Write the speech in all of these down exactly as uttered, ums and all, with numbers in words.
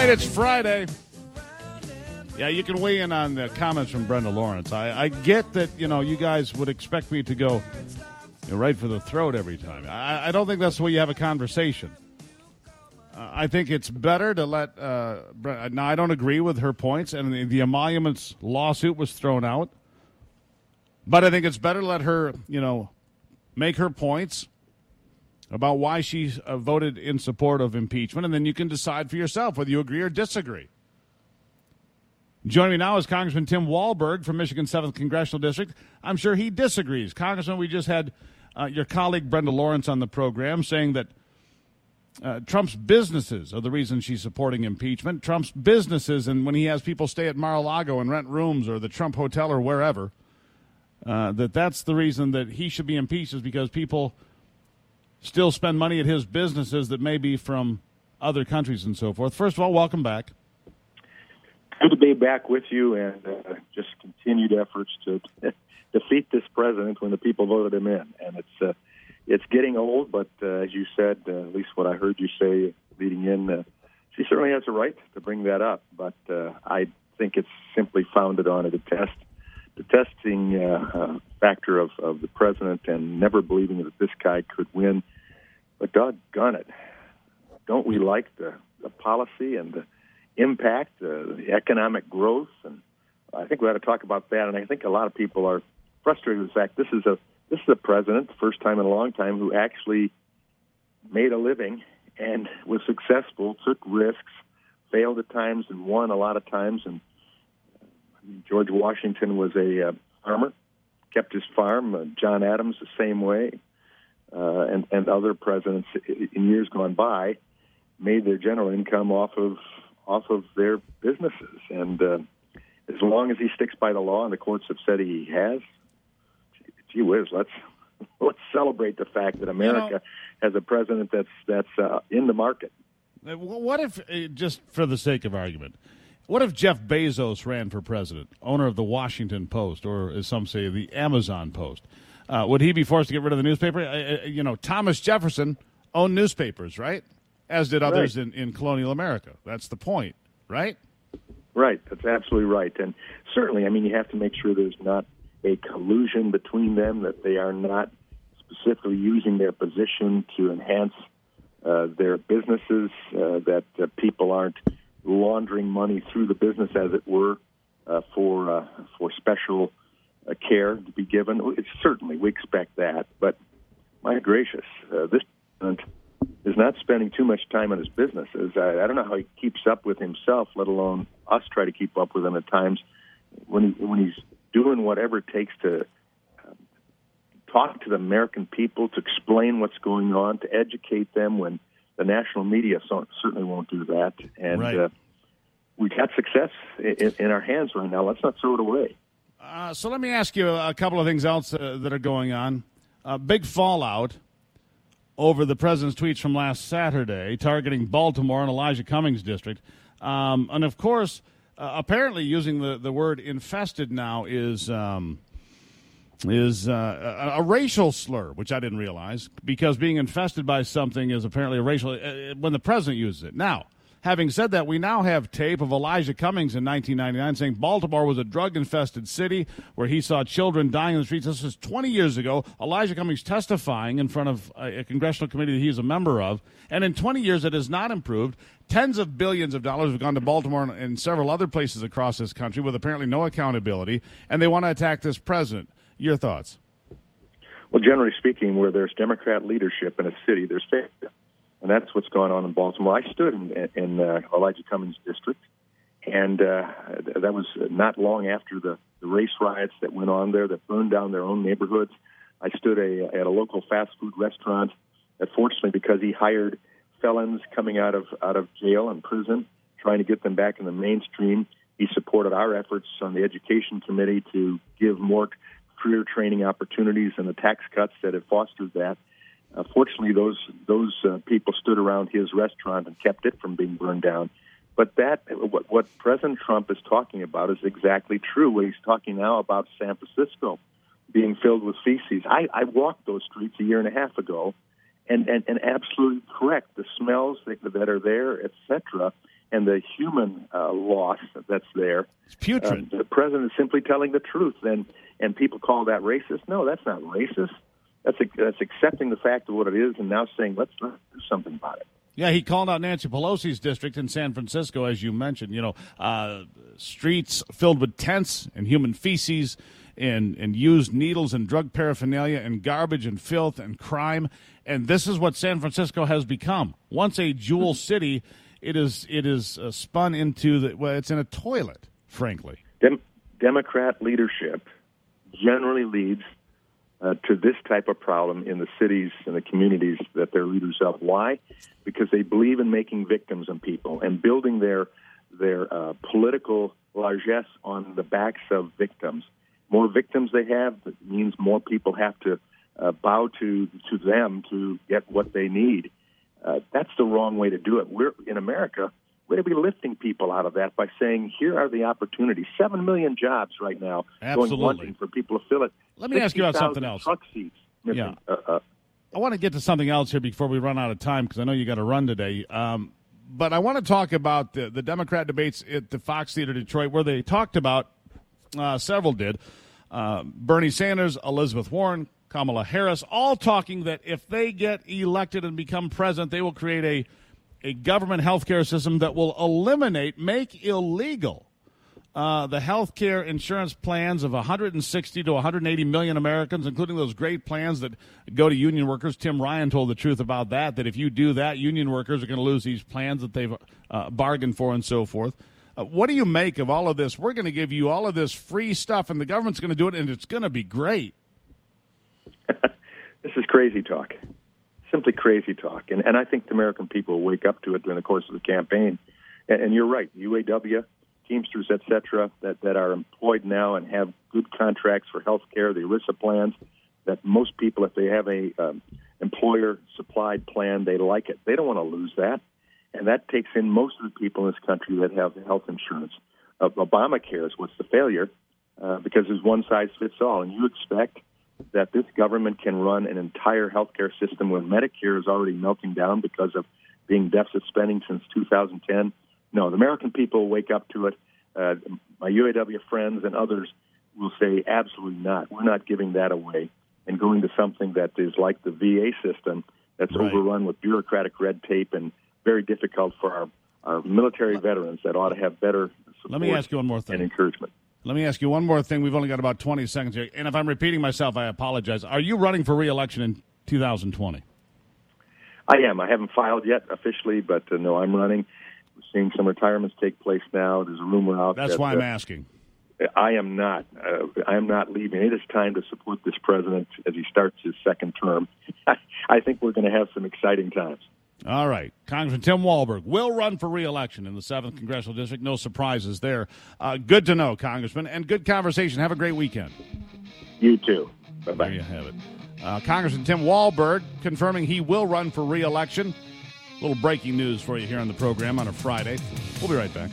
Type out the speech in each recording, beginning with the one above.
right, it's Friday. Yeah, you can weigh in on the comments from Brenda Lawrence. I, I get that, you know, you guys would expect me to go you know, right for the throat every time. I, I don't think that's the way you have a conversation. Uh, I think it's better to let uh, – now, I don't agree with her points, and the, the emoluments lawsuit was thrown out. But I think it's better to let her, you know, make her points about why she uh, voted in support of impeachment, and then you can decide for yourself whether you agree or disagree. Joining me now is Congressman Tim Walberg from Michigan's seventh Congressional District. I'm sure he disagrees. Congressman, we just had uh, your colleague Brenda Lawrence on the program saying that uh, Trump's businesses are the reason she's supporting impeachment. Trump's businesses, and when he has people stay at Mar-a-Lago and rent rooms or the Trump Hotel or wherever, uh, that that's the reason that he should be impeached is because people still spend money at his businesses that may be from other countries and so forth. First of all, welcome back. Good to be back with you, and uh, just continued efforts to defeat this president when the people voted him in. And it's uh, it's getting old, but uh, as you said, uh, at least what I heard you say leading in, uh, she certainly has a right to bring that up. But uh, I think it's simply founded on a detest, detesting uh, uh, factor of, of the president and never believing that this guy could win. But doggone it, don't we like the, the policy and the impact, uh, the economic growth, and I think we ought to talk about that. And I think a lot of people are frustrated with the fact this is a this is a president, the first time in a long time, who actually made a living and was successful, took risks, failed at times, and won a lot of times. And George Washington was a uh, farmer, kept his farm. Uh, John Adams the same way, uh, and and other presidents in years gone by made their general income off of off of their businesses. And uh, as long as he sticks by the law, and the courts have said he has, gee whiz, let's let's celebrate the fact that America you know, has a president that's that's uh, in the market. What if, just for the sake of argument, what if Jeff Bezos ran for president, owner of the Washington Post, or as some say, the Amazon Post? Uh, would he be forced to get rid of the newspaper? Uh, you know, Thomas Jefferson owned newspapers, right? As did others right. in, in colonial America. That's the point, right? Right. That's absolutely right. And certainly, I mean, you have to make sure there's not a collusion between them, that they are not specifically using their position to enhance uh, their businesses, uh, that uh, people aren't laundering money through the business, as it were, uh, for uh, for special uh, care to be given. It's, certainly, we expect that. But my gracious, uh, this president is not spending too much time on his businesses. I, I don't know how he keeps up with himself, let alone us try to keep up with him at times. When he, when he's doing whatever it takes to uh, talk to the American people, to explain what's going on, to educate them, when the national media so, certainly won't do that. And right. uh, we've got success in, in our hands right now. Let's not throw it away. Uh, so let me ask you a couple of things else uh, that are going on. Uh, big fallout over the president's tweets from last Saturday targeting Baltimore and Elijah Cummings' district. Um, and, of course, uh, apparently using the, the word infested now is um, is uh, a, a racial slur, which I didn't realize, because being infested by something is apparently a racial uh, when the president uses it. Now, having said that, we now have tape of Elijah Cummings in nineteen ninety-nine saying Baltimore was a drug-infested city where he saw children dying in the streets. This was twenty years ago. Elijah Cummings testifying in front of a, a congressional committee that he's a member of. And in twenty years, it has not improved. Tens of billions of dollars have gone to Baltimore and, and several other places across this country with apparently no accountability, and they want to attack this president. Your thoughts? Well, generally speaking, where there's Democrat leadership in a city, there's failure. And that's what's going on in Baltimore. I stood in, in uh, Elijah Cummings' district, and uh, that was not long after the, the race riots that went on there that burned down their own neighborhoods. I stood a, at a local fast food restaurant that, fortunately, because he hired felons coming out of out of jail and prison, trying to get them back in the mainstream, he supported our efforts on the Education Committee to give more career training opportunities and the tax cuts that have fostered that. Uh, fortunately, those those uh, people stood around his restaurant and kept it from being burned down. But that what, what President Trump is talking about is exactly true. What he's talking now about San Francisco being filled with feces. I, I walked those streets a year and a half ago, and, and, and absolutely correct. The smells that, that are there, et cetera, and the human uh, loss that's there. It's putrid. Uh, the president is simply telling the truth, and and people call that racist. No, that's not racist. That's a, that's accepting the fact of what it is, and now saying let's, let's do something about it. Yeah, he called out Nancy Pelosi's district in San Francisco, as you mentioned. You know, uh, streets filled with tents and human feces, and and used needles and drug paraphernalia and garbage and filth and crime. And this is what San Francisco has become. Once a jewel city, it is it is uh, spun into the well, it's in a toilet, frankly. Dem- Democrat leadership generally leads uh, to this type of problem in the cities and the communities that their leaders help. Why? Because they believe in making victims of people and building their their uh, political largesse on the backs of victims. More victims they have, that means more people have to uh, bow to to them to get what they need. Uh, that's the wrong way to do it. We're in America. We're going to be lifting people out of that by saying, here are the opportunities. Seven million jobs right now Absolutely. going wanting for people to fill it. Let me ask you about something else. Truck seats missing. Yeah. Uh, uh, I want to get to something else here before we run out of time, because I know you got to run today. Um, but I want to talk about the, the Democrat debates at the Fox Theater Detroit, where they talked about, uh, several did, uh, Bernie Sanders, Elizabeth Warren, Kamala Harris, all talking that if they get elected and become president, they will create a a government health care system that will eliminate, make illegal, uh, the health care insurance plans of one hundred sixty to one hundred eighty million Americans, including those great plans that go to union workers. Tim Ryan told the truth about that, that if you do that, union workers are going to lose these plans that they've uh, bargained for and so forth. Uh, what do you make of all of this? We're going to give you all of this free stuff, and the government's going to do it, and it's going to be great. This is crazy talk. Simply crazy talk. And, and I think the American people will wake up to it during the course of the campaign. And, and you're right, U A W, Teamsters, et cetera, that, that are employed now and have good contracts for health care, the ERISA plans, that most people, if they have a um, employer-supplied plan, they like it. They don't want to lose that. And that takes in most of the people in this country that have health insurance. Uh, Obamacare is what's the failure, uh, because there's one size fits all. And you expect that this government can run an entire healthcare system when Medicare is already melting down because of being deficit spending since two thousand ten. No, the American people will wake up to it. Uh, my U A W friends and others will say, absolutely not. We're not giving that away and going to something that is like the V A system that's right. overrun with bureaucratic red tape and very difficult for our, our military veterans that ought to have better support. Let me ask you one more thing. And encouragement. Let me ask you one more thing. We've only got about twenty seconds here. And if I'm repeating myself, I apologize. Are you running for re-election in two thousand twenty? I am. I haven't filed yet officially, but uh, no, I'm running. We're seeing some retirements take place now. There's a rumor out. That's that, why I'm uh, asking. I am not. Uh, I am not leaving. It is time to support this president as he starts his second term. I think we're going to have some exciting times. All right. Congressman Tim Walberg will run for re-election in the seventh Congressional District. No surprises there. Uh, good to know, Congressman, and good conversation. Have a great weekend. You too. Bye-bye. There you have it. Uh, Congressman Tim Walberg confirming he will run for re-election. A little breaking news for you here on the program on a Friday. We'll be right back.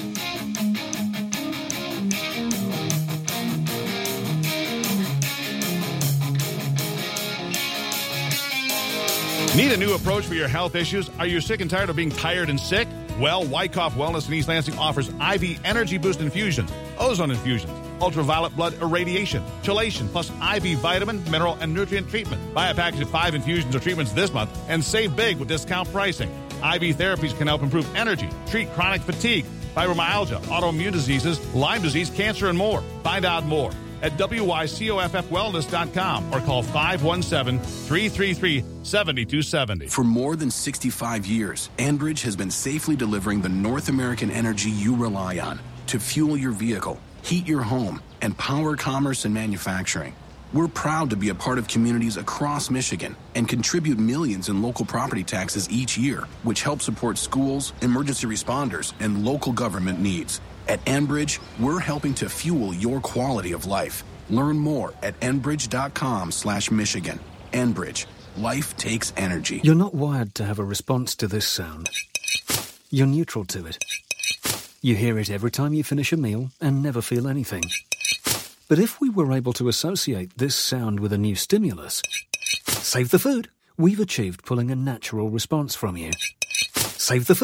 Need a new approach for your health issues? Are you sick and tired of being tired and sick? Well, Wyckoff Wellness in East Lansing offers I V Energy Boost infusions, ozone infusions, ultraviolet blood irradiation, chelation, plus I V vitamin, mineral, and nutrient treatment. Buy a package of five infusions or treatments this month and save big with discount pricing. I V therapies can help improve energy, treat chronic fatigue, fibromyalgia, autoimmune diseases, Lyme disease, cancer, and more. Find out more at W Y C O F F wellness dot com or call five one seven, three three three, seven two seven zero. For more than sixty-five years, Enbridge has been safely delivering the North American energy you rely on to fuel your vehicle, heat your home, and power commerce and manufacturing. We're proud to be a part of communities across Michigan and contribute millions in local property taxes each year, which help support schools, emergency responders, and local government needs. At Enbridge, we're helping to fuel your quality of life. Learn more at enbridge.com slash Michigan. Enbridge. Life takes energy. You're not wired to have a response to this sound. You're neutral to it. You hear it every time you finish a meal and never feel anything. But if we were able to associate this sound with a new stimulus, save the food, we've achieved pulling a natural response from you. Save the food,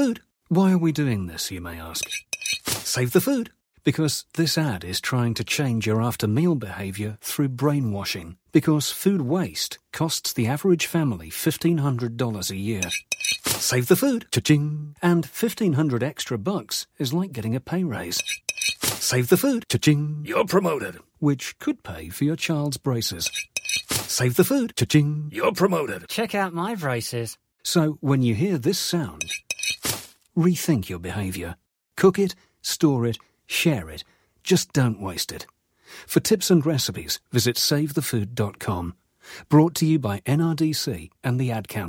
Why are we doing this, you may ask? Save the food. Because this ad is trying to change your after-meal behaviour through brainwashing. Because food waste costs the average family fifteen hundred dollars a year. Save the food. Cha-ching. And fifteen hundred extra bucks is like getting a pay raise. Save the food. Cha-ching. You're promoted. Which could pay for your child's braces. Save the food. Cha-ching. You're promoted. Check out my braces. So when you hear this sound, rethink your behaviour. Cook it, store it, share it. Just don't waste it. For tips and recipes, visit save the food dot com. Brought to you by N R D C and the Ad Council.